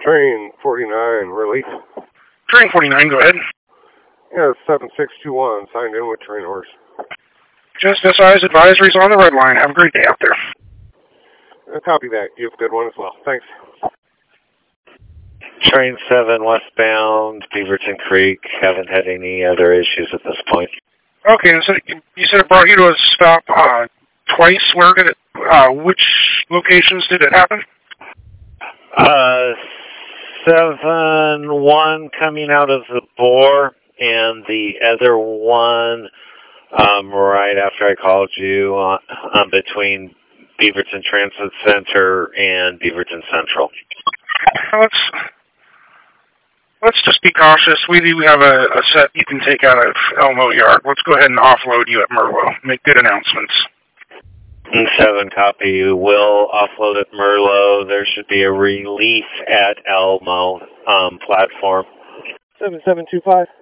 Train 49, relief. Train 49, go ahead. Yeah, 7621, signed in with train horse. Just SI's advisories on the red line. Have a great day out there. Copy that. You have a good one as well. Thanks. Train 7 westbound, Beaverton Creek. Haven't had any other issues at this point. Okay, so you said it brought you to a stop twice. Where did it, which locations did it happen? 7-1 coming out of the bore, and the other one right after I called you between Beaverton Transit Center and Beaverton Central. Let's just be cautious. We do have a set you can take out of Elmo Yard. Let's go ahead and offload you at Merlot. Make good announcements. 7 copy. You will offload at Merlot. There should be a relief at Elmo platform. 7725.